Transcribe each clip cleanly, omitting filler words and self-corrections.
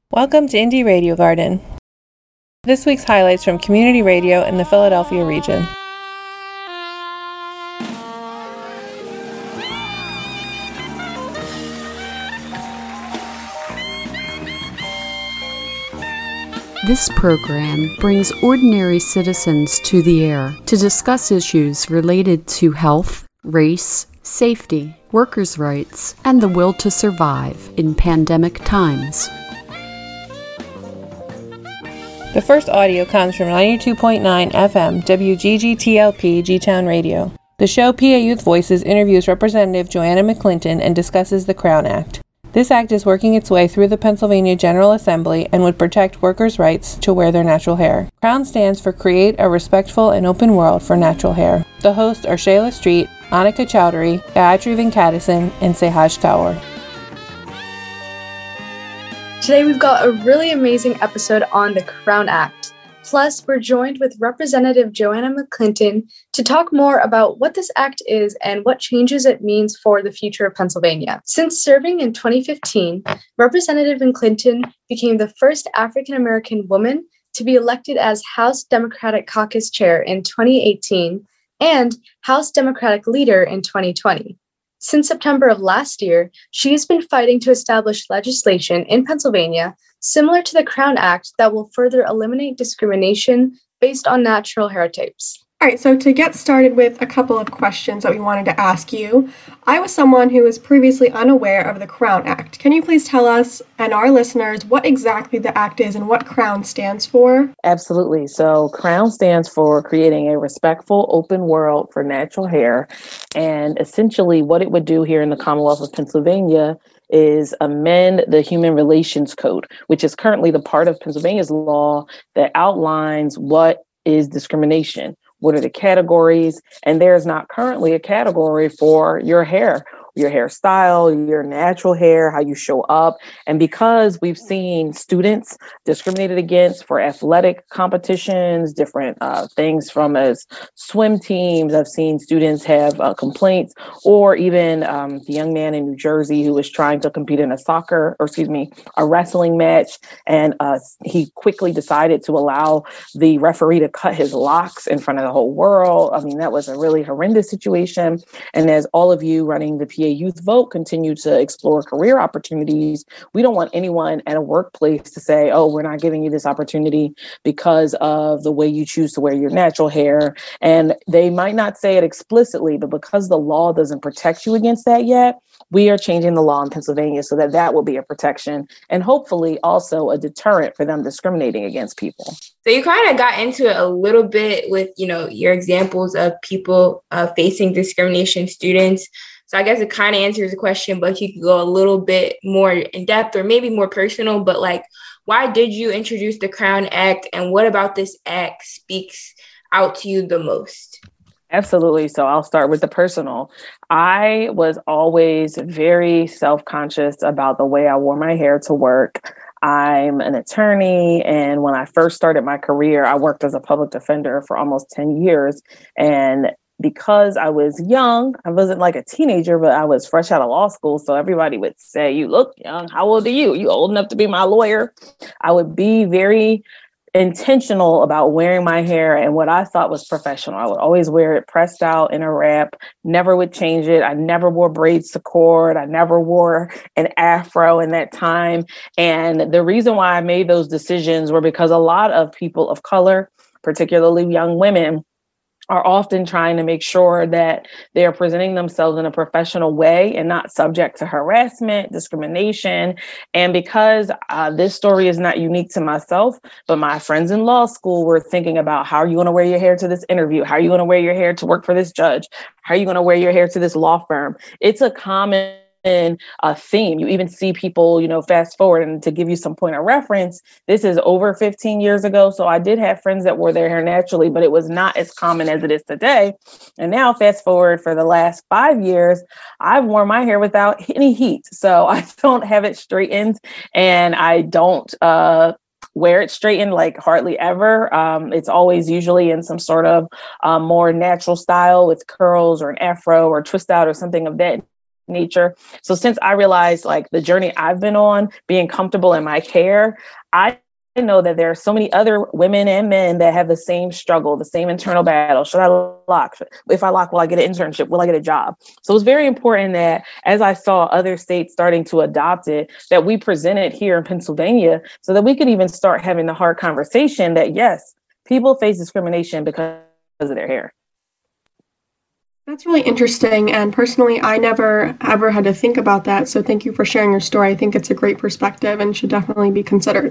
Welcome to Indie Radio Garden. This week's highlights from community radio in the Philadelphia region. This program brings ordinary citizens to the air to discuss issues related to health, race, safety, workers' rights, and the will to survive in pandemic times. The first audio comes from 92.9 FM WGGTLP G-Town Radio. The show PA Youth Voices interviews Representative Joanna McClinton and discusses the Crown Act. This act is working its way through the Pennsylvania General Assembly and would protect workers' rights to wear their natural hair. CROWN stands for Create a Respectful and Open World for Natural Hair. The hosts are Shayla Street, Annika Chowdhury, Gayatri Venkatasan, and Sehaj Kaur. Today we've got a really amazing episode on the Crown Act. Plus, we're joined with Representative Joanna McClinton to talk more about what this act is and what changes it means for the future of Pennsylvania. Since serving in 2015, Representative McClinton became the first African-American woman to be elected as House Democratic Caucus Chair in 2018 and House Democratic Leader in 2020. Since September of last year, she has been fighting to establish legislation in Pennsylvania similar to the Crown Act that will further eliminate discrimination based on natural hair types. All right, so to get started with a couple of questions that we wanted to ask you, I was someone who was previously unaware of the Crown Act. Can you please tell us and our listeners what exactly the act is and what CROWN stands for? Absolutely. So CROWN stands for Creating a Respectful Open World for Natural Hair. And essentially what it would do here in the Commonwealth of Pennsylvania is amend the Human Relations Code, which is currently the part of Pennsylvania's law that outlines what is discrimination. What are the categories? And there's not currently a category for your hairstyle, your natural hair, how you show up. And because we've seen students discriminated against for athletic competitions, different things from as swim teams, I've seen students have complaints, or even the young man in New Jersey who was trying to compete in a wrestling match. And he quickly decided to allow the referee to cut his locks in front of the whole world. I mean, that was a really horrendous situation. And as all of you running the PA Youth Vote continue to explore career opportunities, we don't want anyone at a workplace to say, oh, we're not giving you this opportunity because of the way you choose to wear your natural hair. And they might not say it explicitly, but because the law doesn't protect you against that yet, we are changing the law in Pennsylvania so that that will be a protection and hopefully also a deterrent for them discriminating against people. So you kind of got into it a little bit with, your examples of people facing discrimination, students. So I guess it kind of answers the question, but you could go a little bit more in depth or maybe more personal. But why did you introduce the Crown Act, and what about this act speaks out to you the most? Absolutely. So I'll start with the personal. I was always very self-conscious about the way I wore my hair to work. I'm an attorney, and when I first started my career, I worked as a public defender for almost 10 years. And because I was young, I wasn't like a teenager, but I was fresh out of law school. So everybody would say, you look young. How old are you? You old enough to be my lawyer? I would be very intentional about wearing my hair and what I thought was professional. I would always wear it pressed out in a wrap, never would change it. I never wore braids to court. I never wore an afro in that time. And the reason why I made those decisions were because a lot of people of color, particularly young women, are often trying to make sure that they are presenting themselves in a professional way and not subject to harassment, discrimination. And because this story is not unique to myself, but my friends in law school were thinking about, how are you going to wear your hair to this interview? How are you going to wear your hair to work for this judge? How are you going to wear your hair to this law firm? It's a common theme. You even see people, fast forward, and to give you some point of reference, this is over 15 years ago. So I did have friends that wore their hair naturally, but it was not as common as it is today. And now fast forward for the last 5 years, I've worn my hair without any heat. So I don't have it straightened, and I don't wear it straightened hardly ever. It's always usually in some sort of more natural style with curls or an afro or twist out or something of that nature. So since I realized like the journey I've been on, being comfortable in my hair, I know that there are so many other women and men that have the same struggle, the same internal battle. Should I lock? If I lock, will I get an internship? Will I get a job? So it's very important that as I saw other states starting to adopt it, that we present it here in Pennsylvania so that we could even start having the hard conversation that yes, people face discrimination because of their hair. That's really interesting. And personally, I never ever had to think about that. So thank you for sharing your story. I think it's a great perspective and should definitely be considered.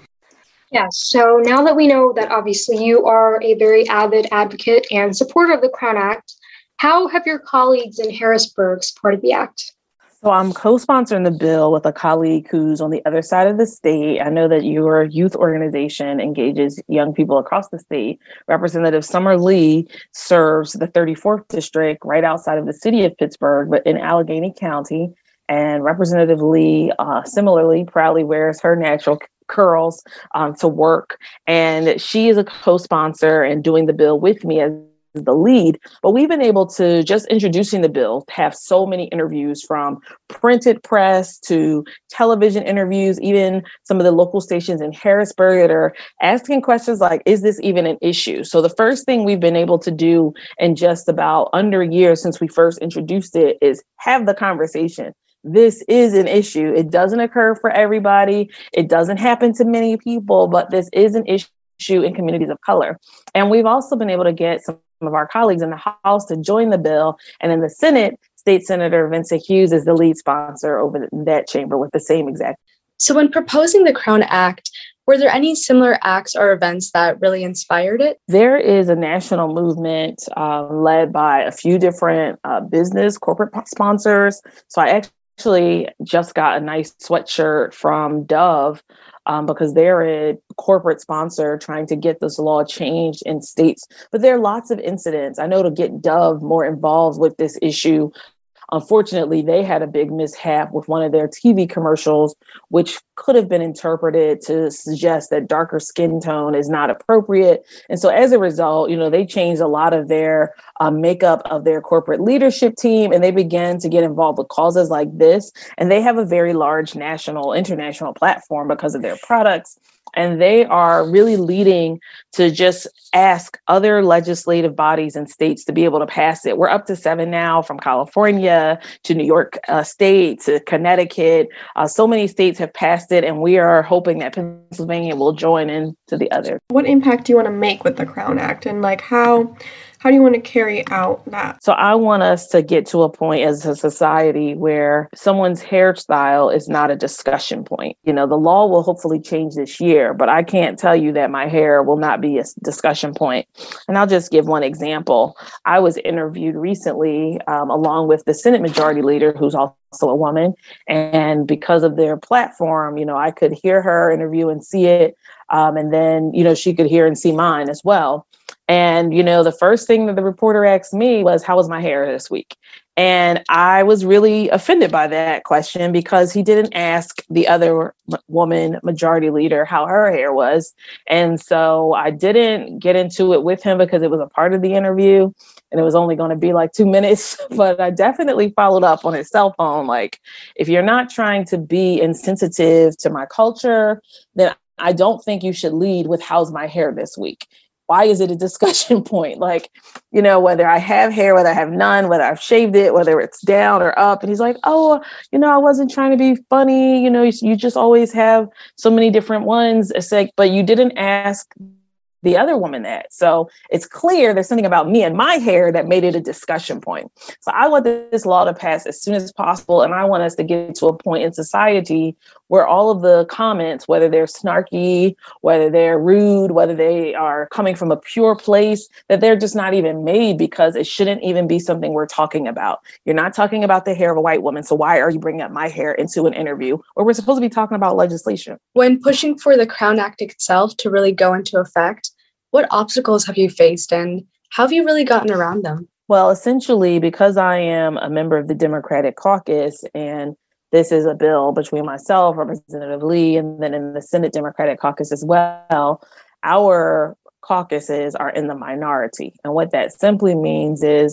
Yeah, so now that we know that obviously you are a very avid advocate and supporter of the Crown Act, how have your colleagues in Harrisburg supported the act? So I'm co-sponsoring the bill with a colleague who's on the other side of the state. I know that your youth organization engages young people across the state. Representative Summer Lee serves the 34th district right outside of the city of Pittsburgh, but in Allegheny County. And Representative Lee similarly proudly wears her natural curls to work. And she is a co-sponsor and doing the bill with me as the lead. But we've been able to, just introducing the bill, have so many interviews from printed press to television interviews, even some of the local stations in Harrisburg that are asking questions like, is this even an issue? So the first thing we've been able to do in just about under a year since we first introduced it is have the conversation. This is an issue. It doesn't occur for everybody. It doesn't happen to many people, but this is an issue in communities of color. And we've also been able to get some of our colleagues in the House to join the bill. And in the Senate, State Senator Vincent Hughes is the lead sponsor over that chamber with the same exact. So when proposing the Crown Act, were there any similar acts or events that really inspired it? There is a national movement led by a few different business corporate sponsors. So I actually just got a nice sweatshirt from Dove because they're a corporate sponsor trying to get this law changed in states. But there are lots of incidents. I know to get Dove more involved with this issue, unfortunately, they had a big mishap with one of their TV commercials, which could have been interpreted to suggest that darker skin tone is not appropriate. And so as a result, they changed a lot of their makeup of their corporate leadership team, and they began to get involved with causes like this. And they have a very large international platform because of their products. And they are really leading to just ask other legislative bodies and states to be able to pass it. We're up to 7 now, from California to New York State to Connecticut. So many states have passed it, and we are hoping that Pennsylvania will join in to the others. What impact do you want to make with the Crown Act, and how do you want to carry out that? So I want us to get to a point as a society where someone's hairstyle is not a discussion point. The law will hopefully change this year, but I can't tell you that my hair will not be a discussion point. And I'll just give one example. I was interviewed recently along with the Senate Majority Leader, who's also a woman. And because of their platform, I could hear her interview and see it. And then, she could hear and see mine as well. And, the first thing that the reporter asked me was, how was my hair this week? And I was really offended by that question because he didn't ask the other woman majority leader how her hair was. And so I didn't get into it with him because it was a part of the interview and it was only going to be like 2 minutes. But I definitely followed up on his cell phone. Like, if you're not trying to be insensitive to my culture, then I don't think you should lead with how's my hair this week. Why is it a discussion point? Like, whether I have hair, whether I have none, whether I've shaved it, whether it's down or up. And he's like, oh, I wasn't trying to be funny. You just always have so many different ones. It's like, but you didn't ask the other woman that. So it's clear there's something about me and my hair that made it a discussion point. So I want this law to pass as soon as possible. And I want us to get to a point in society where all of the comments, whether they're snarky, whether they're rude, whether they are coming from a pure place, that they're just not even made, because it shouldn't even be something we're talking about. You're not talking about the hair of a white woman. So why are you bringing up my hair into an interview where we're supposed to be talking about legislation? When pushing for the Crown Act itself to really go into effect, what obstacles have you faced and how have you really gotten around them? Well, essentially, because I am a member of the Democratic caucus, and this is a bill between myself, Representative Lee, and then in the Senate Democratic caucus as well, our caucuses are in the minority. And what that simply means is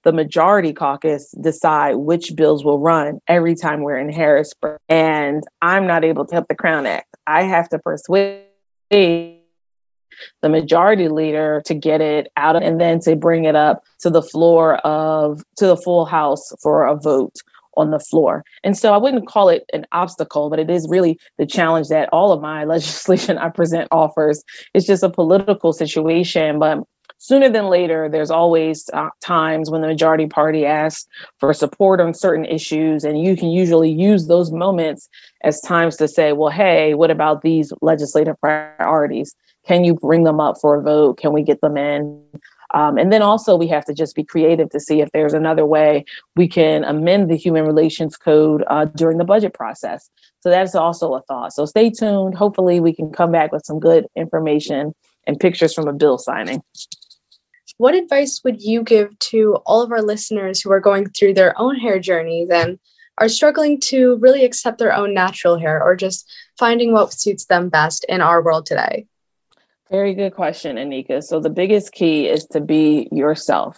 the majority caucus decide which bills will run every time we're in Harrisburg. And I'm not able to help the Crown Act. I have to persuade the majority leader to get it out and then to bring it up to the full House for a vote on the floor. And so I wouldn't call it an obstacle, but it is really the challenge that all of my legislation I present offers. It's just a political situation, but sooner than later, there's always times when the majority party asks for support on certain issues, and you can usually use those moments as times to say, well, hey, what about these legislative priorities? Can you bring them up for a vote? Can we get them in? And then also we have to just be creative to see if there's another way we can amend the Human Relations Code during the budget process. So that's also a thought. So stay tuned. Hopefully we can come back with some good information and pictures from a bill signing. What advice would you give to all of our listeners who are going through their own hair journeys and are struggling to really accept their own natural hair or just finding what suits them best in our world today? Very good question, Anika. So the biggest key is to be yourself.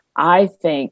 I think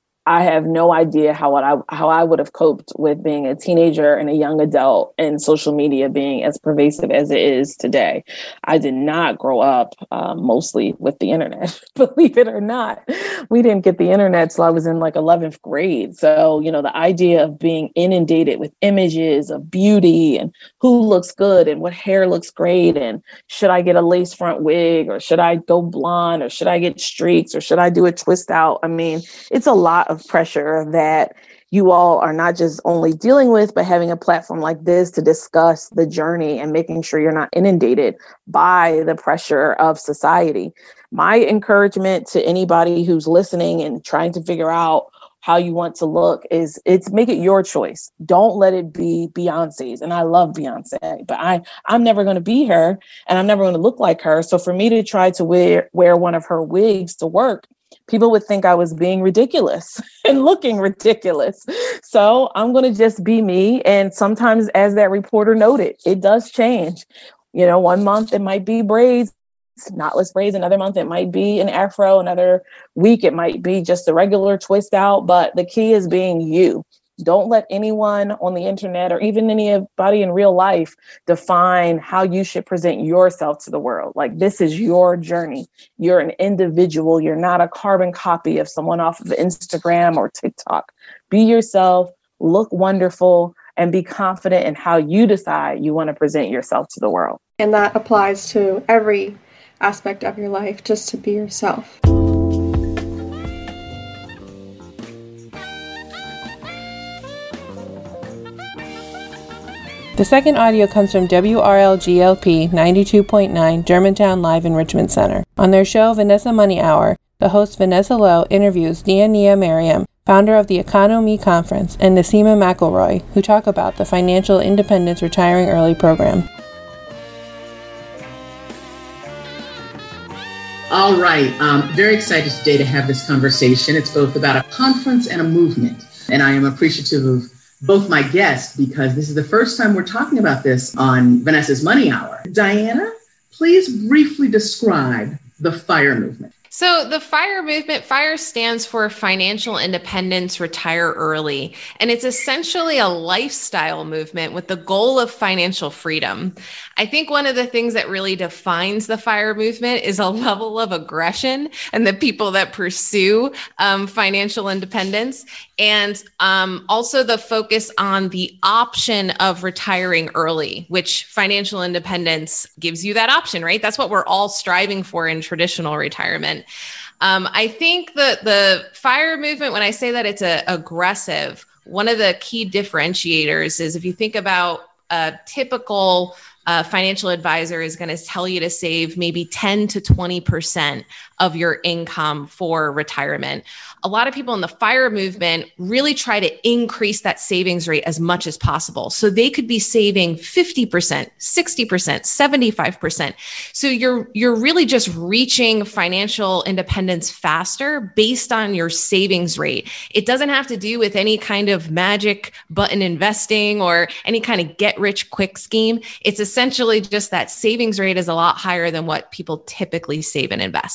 I have no idea how I would have coped with being a teenager and a young adult and social media being as pervasive as it is today. I did not grow up mostly with the internet, believe it or not. We didn't get the internet till I was in like 11th grade. So, the idea of being inundated with images of beauty and who looks good and what hair looks great and should I get a lace front wig or should I go blonde or should I get streaks or should I do a twist out? I mean, it's a lot of pressure that you all are not just only dealing with, but having a platform like this to discuss the journey and making sure you're not inundated by the pressure of society. My encouragement to anybody who's listening and trying to figure out how you want to look is make it your choice. Don't let it be Beyonce's. And I love Beyonce, but I'm never going to be her and I'm never going to look like her. So for me to try to wear one of her wigs to work, people would think I was being ridiculous and looking ridiculous. So I'm going to just be me. And sometimes, as that reporter noted, it does change. 1 month it might be braids, knotless braids. Another month it might be an afro. Another week it might be just a regular twist out. But the key is being you. Don't let anyone on the internet or even anybody in real life define how you should present yourself to the world. Like, this is your journey. You're an individual. You're not a carbon copy of someone off of Instagram or TikTok. Be yourself, look wonderful, and be confident in how you decide you want to present yourself to the world. And that applies to every aspect of your life, just to be yourself. The second audio comes from WRLGLP 92.9 Germantown Live Enrichment Center. On their show, Vanessa Money Hour, the host Vanessa Lowe interviews Nia Mariam, founder of the Economy Conference, and Nasima McElroy, who talk about the Financial Independence Retiring Early program. All right. Very excited today to have this conversation. It's both about a conference and a movement. And I am appreciative of both my guests because this is the first time we're talking about this on Vanessa's Money Hour. Diana, please briefly describe the FIRE movement. So the FIRE movement, FIRE stands for Financial Independence Retire Early, and it's essentially a lifestyle movement with the goal of financial freedom. I think one of the things that really defines the FIRE movement is a level of aggression and the people that pursue financial independence, and also the focus on the option of retiring early, which financial independence gives you that option, right? That's what we're all striving for in traditional retirement. I think that the FIRE movement, when I say that it's aggressive, one of the key differentiators is if you think about a typical financial advisor is going to tell you to save maybe 10 to 20% of your income for retirement. A lot of people in the FIRE movement really try to increase that savings rate as much as possible. So they could be saving 50%, 60%, 75%. So you're really just reaching financial independence faster based on your savings rate. It doesn't have to do with any kind of magic button investing or any kind of get rich quick scheme. It's essentially just that savings rate is a lot higher than what people typically save and invest.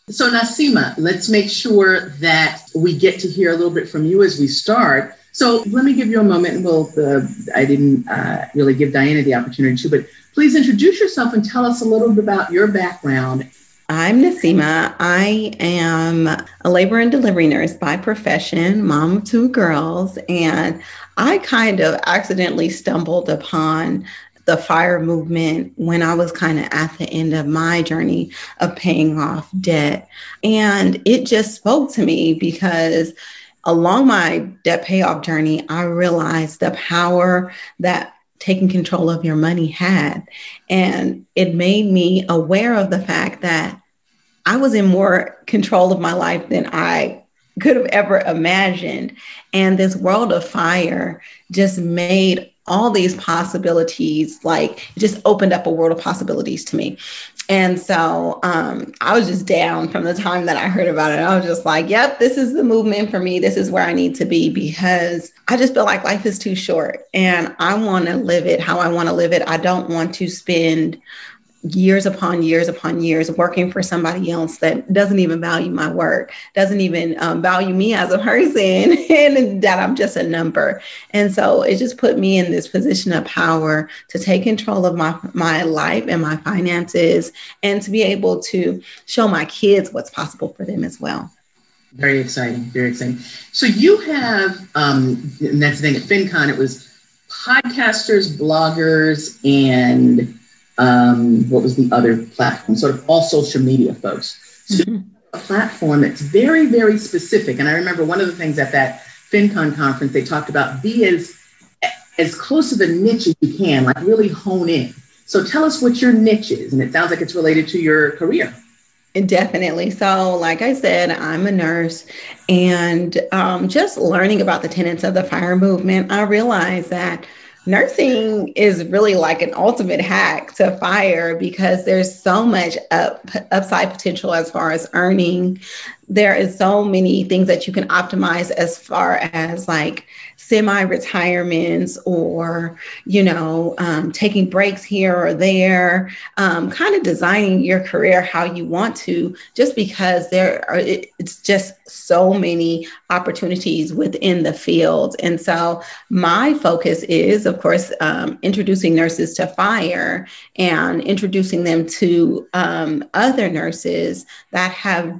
So Nasima, let's make sure that we get to hear a little bit from you as we start. So let me give you a moment, and I didn't really give Diana the opportunity to, but please introduce yourself and tell us a little bit about your background. I'm Nasima. I am a labor and delivery nurse by profession, mom of 2 girls, and I kind of accidentally stumbled upon the FIRE movement when I was kind of at the end of my journey of paying off debt. And it just spoke to me because along my debt payoff journey, I realized the power that taking control of your money had. And it made me aware of the fact that I was in more control of my life than I could have ever imagined. And this world of FIRE just made all these possibilities, like it just opened up a world of possibilities to me. And so I was just down from the time that I heard about it. I was just like, yep, this is the movement for me. This is where I need to be, because I just feel like life is too short and I want to live it how I want to live it. I don't want to spend years upon years upon years working for somebody else that doesn't even value my work, doesn't even value me as a person, and that I'm just a number. And so it just put me in this position of power to take control of my life and my finances, and to be able to show my kids what's possible for them as well. Very exciting, very exciting. So you have, and that's the thing at FinCon, it was podcasters, bloggers, and what was the other platform? Sort of all social media folks. So a platform that's very, very specific. And I remember one of the things at that FinCon conference, they talked about be as close of a niche as you can, like really hone in. So tell us what your niche is. And it sounds like it's related to your career. Definitely. So like I said, I'm a nurse, and just learning about the tenets of the FIRE movement, I realized that nursing is really like an ultimate hack to FIRE, because there's so much upside potential as far as earning. There is so many things that you can optimize as far as like semi-retirements or, taking breaks here or there, kind of designing your career how you want to, just because it's just so many opportunities within the field. And so my focus is, of course, introducing nurses to FIRE and introducing them to other nurses that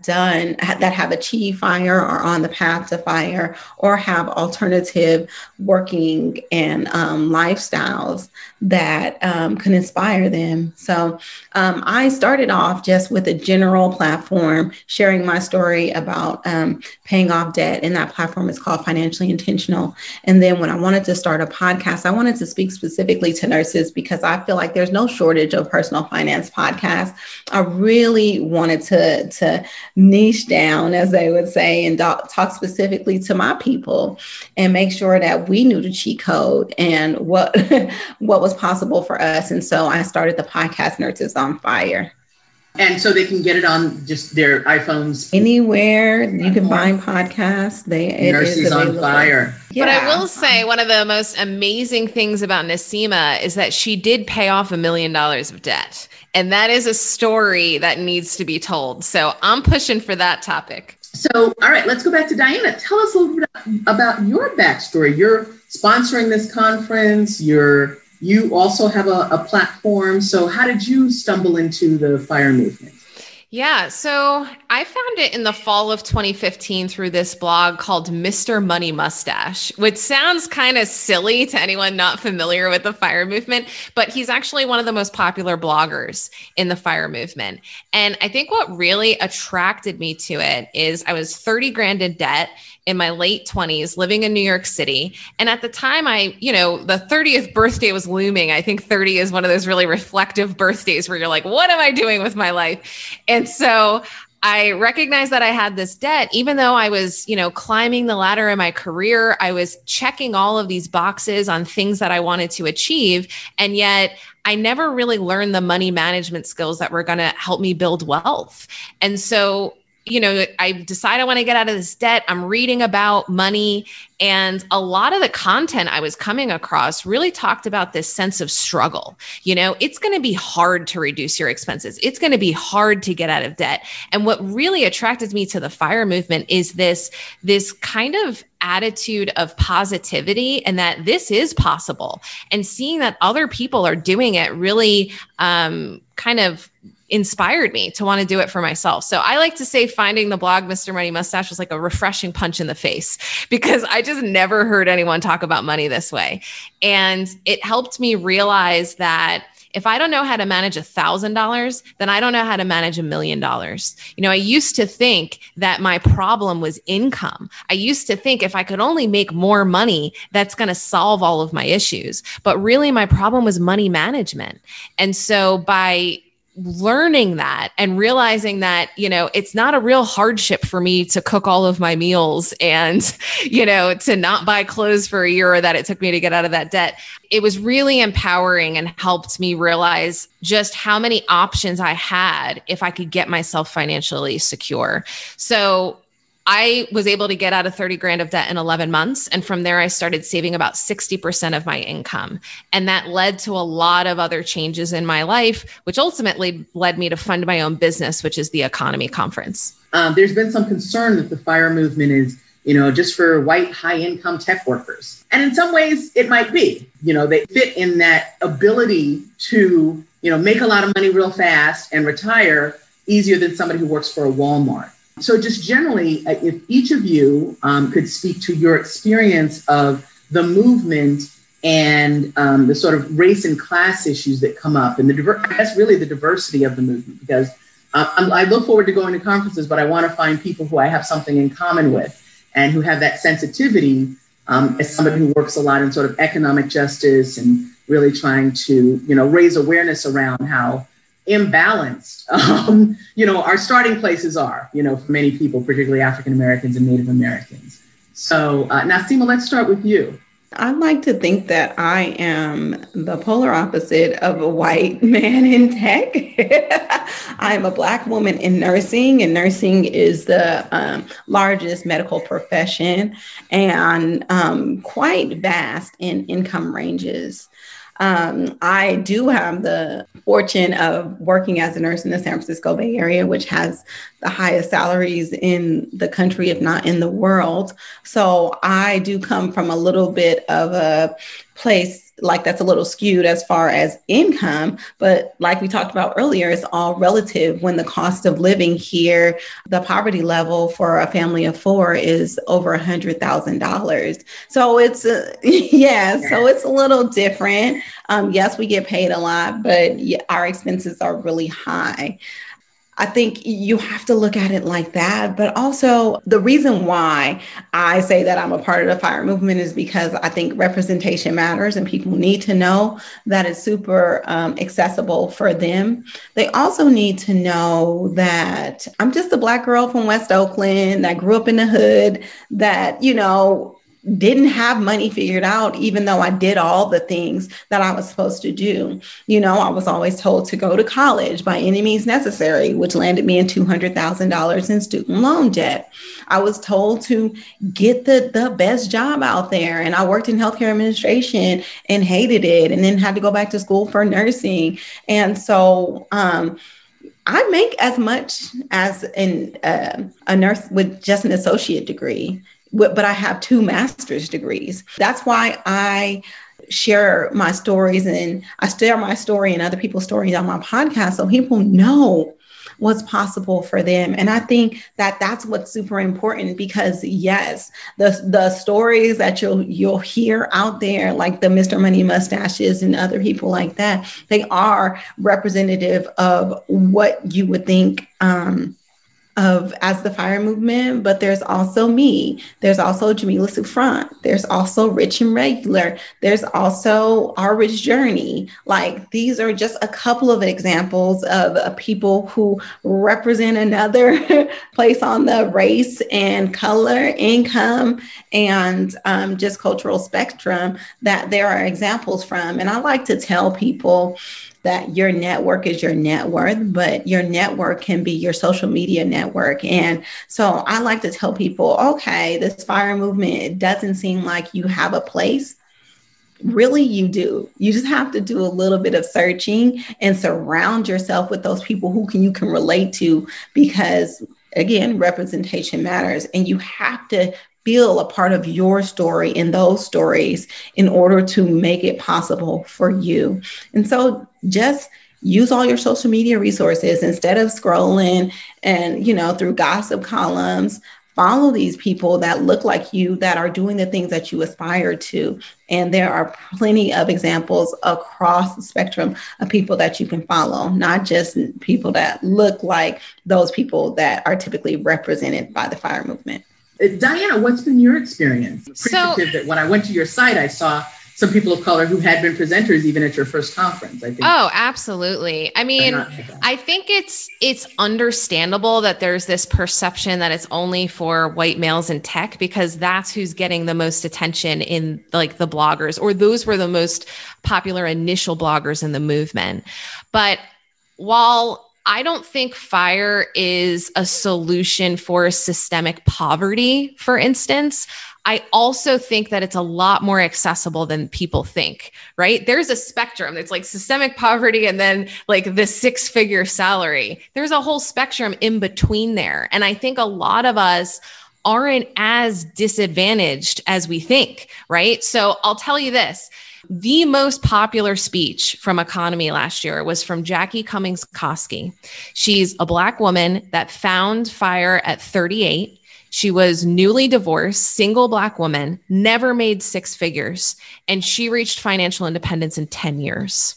have achieved FIRE or on the path to FIRE, or have alternative working and lifestyles that can inspire them. So I started off just with a general platform, sharing my story about paying off debt, and that platform is called Financially Intentional. And then when I wanted to start a podcast, I wanted to speak specifically to nurses, because I feel like there's no shortage of personal finance podcasts. I really wanted to niche down, as they would say, and talk specifically to my people and make sure that we knew the cheat code and what was possible for us. And so I started the podcast Nurses on FIRE. And so they can get it on just their iPhones. Anywhere you can find podcasts, Nurses on FIRE. Yeah. But I will say one of the most amazing things about Nasima is that she did pay off $1 million of debt. And that is a story that needs to be told. So I'm pushing for that topic. So, all right, let's go back to Diana. Tell us a little bit about your backstory. You're sponsoring this conference. You also have a platform. So how did you stumble into the FIRE movement? Yeah, so I found it in the fall of 2015 through this blog called Mr. Money Mustache, which sounds kind of silly to anyone not familiar with the FIRE movement, but he's actually one of the most popular bloggers in the FIRE movement. And I think what really attracted me to it is I was 30 grand in debt in my late 20s, living in New York City. And at the time the 30th birthday was looming. I think 30 is one of those really reflective birthdays where you're like, what am I doing with my life? And so I recognized that I had this debt, even though I was, climbing the ladder in my career. I was checking all of these boxes on things that I wanted to achieve. And yet I never really learned the money management skills that were going to help me build wealth. And so I decide I want to get out of this debt. I'm reading about money, and a lot of the content I was coming across really talked about this sense of struggle. It's going to be hard to reduce your expenses. It's going to be hard to get out of debt. And what really attracted me to the FIRE movement is this kind of attitude of positivity, and that this is possible, and seeing that other people are doing it really kind of inspired me to want to do it for myself. So I like to say finding the blog Mr. Money Mustache was like a refreshing punch in the face, because I just never heard anyone talk about money this way. And it helped me realize that if I don't know how to manage $1,000, then I don't know how to manage $1 million. I used to think that my problem was income. I used to think if I could only make more money, that's going to solve all of my issues. But really, my problem was money management. And so by learning that and realizing that, it's not a real hardship for me to cook all of my meals and, to not buy clothes for a year, or that it took me to get out of that debt. It was really empowering and helped me realize just how many options I had if I could get myself financially secure. So I was able to get out of 30 grand of debt in 11 months. And from there, I started saving about 60% of my income. And that led to a lot of other changes in my life, which ultimately led me to fund my own business, which is the Economy Conference. There's been some concern that the FIRE movement is, just for white, high-income tech workers. And in some ways, it might be. They fit in that ability to, make a lot of money real fast and retire easier than somebody who works for a Walmart. So just generally, if each of you could speak to your experience of the movement and the sort of race and class issues that come up, and that's really the diversity of the movement, because I look forward to going to conferences, but I want to find people who I have something in common with and who have that sensitivity as somebody who works a lot in sort of economic justice and really trying to, raise awareness around how imbalanced, our starting places are, for many people, particularly African Americans and Native Americans. So Nasima, let's start with you. I like to think that I am the polar opposite of a white man in tech. I am a Black woman in nursing, and nursing is the largest medical profession and quite vast in income ranges. I do have the fortune of working as a nurse in the San Francisco Bay Area, which has the highest salaries in the country, if not in the world. So I do come from a little bit of a place like that's a little skewed as far as income, but like we talked about earlier, it's all relative when the cost of living here, the poverty level for a family of four is over $100,000. So it's, so it's a little different. Yes, we get paid a lot, but our expenses are really high. I think you have to look at it like that. But also the reason why I say that I'm a part of the FIRE movement is because I think representation matters and people need to know that it's super accessible for them. They also need to know that I'm just a Black girl from West Oakland that grew up in the hood that, didn't have money figured out, even though I did all the things that I was supposed to do. I was always told to go to college by any means necessary, which landed me in $200,000 in student loan debt. I was told to get the best job out there. And I worked in healthcare administration and hated it, and then had to go back to school for nursing. And so, I make as much as a nurse with just an associate degree, but I have 2 master's degrees. That's why I share my stories, and I share my story and other people's stories on my podcast so people know what's possible for them. And I think that that's what's super important, because yes, the stories that you'll hear out there, like the Mr. Money Mustaches and other people like that, they are representative of what you would think of as the FIRE movement. But there's also me. There's also Jamila Souffrant. There's also Rich and Regular. There's also Our Rich Journey. Like, these are just a couple of examples of people who represent another place on the race and color, income, and just cultural spectrum that there are examples from. And I like to tell people, that your network is your net worth, but your network can be your social media network. And so I like to tell people, okay, this FIRE movement, it doesn't seem like you have a place. Really, you do. You just have to do a little bit of searching and surround yourself with those people who you can relate to, because again, representation matters, and you have to feel a part of your story in those stories in order to make it possible for you. And so just use all your social media resources instead of scrolling and, through gossip columns. Follow these people that look like you, that are doing the things that you aspire to. And there are plenty of examples across the spectrum of people that you can follow, not just people that look like those people that are typically represented by the FIRE movement. Diana, what's been your experience? Appreciative that when I went to your site, I saw some people of color who had been presenters even at your first conference, I think. Oh, absolutely. I mean, I think it's understandable that there's this perception that it's only for white males in tech, because that's who's getting the most attention in like the bloggers, or those were the most popular initial bloggers in the movement. But while I don't think FIRE is a solution for systemic poverty, for instance, I also think that it's a lot more accessible than people think, right? There's a spectrum. It's like systemic poverty and then like the 6-figure salary. There's a whole spectrum in between there. And I think a lot of us aren't as disadvantaged as we think, right? So I'll tell you this. The most popular speech from Economy last year was from Jackie Cummings Koski. She's a Black woman that found FIRE at 38. She was newly divorced, single Black woman, never made 6 figures, and she reached financial independence in 10 years.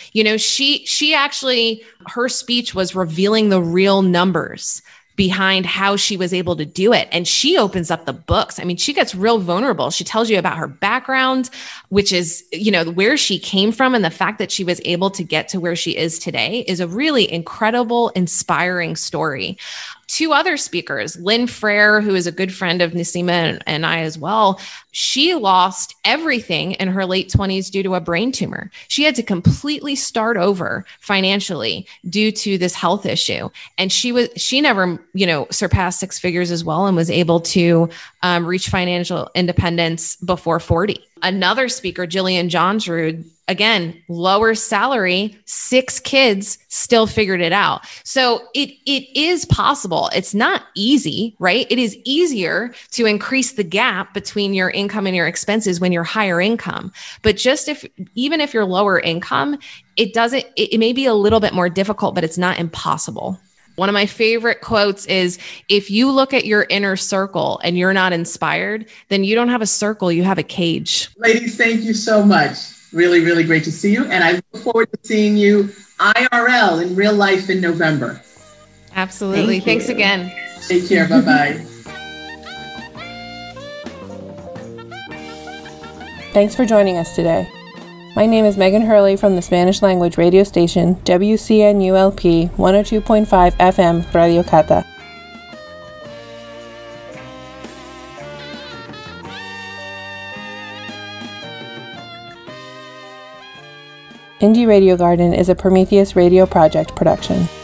She actually, her speech was revealing the real numbers behind how she was able to do it. And she opens up the books. I mean, she gets real vulnerable. She tells you about her background, which is, where she came from. And the fact that she was able to get to where she is today is a really incredible, inspiring story. 2 other speakers, Lynn Frere, who is a good friend of Nasima and I as well, she lost everything in her late 20s due to a brain tumor. She had to completely start over financially due to this health issue. And she never, surpassed 6 figures as well, and was able to reach financial independence before 40. Another speaker, Jillian Johnsrud, again, lower salary, 6 kids, still figured it out. So it is possible. It's not easy, right? It is easier to increase the gap between your income and your expenses when you're higher income. But even if you're lower income, it may be a little bit more difficult, but it's not impossible. One of my favorite quotes is, if you look at your inner circle and you're not inspired, then you don't have a circle, you have a cage. Ladies, thank you so much. Really, really great to see you. And I look forward to seeing you IRL in real life in November. Absolutely. Thanks again. Take care. Bye-bye. Thanks for joining us today. My name is Megan Hurley from the Spanish language radio station WCNULP 102.5 FM Radio Cata. Indie Radio Garden is a Prometheus Radio Project production.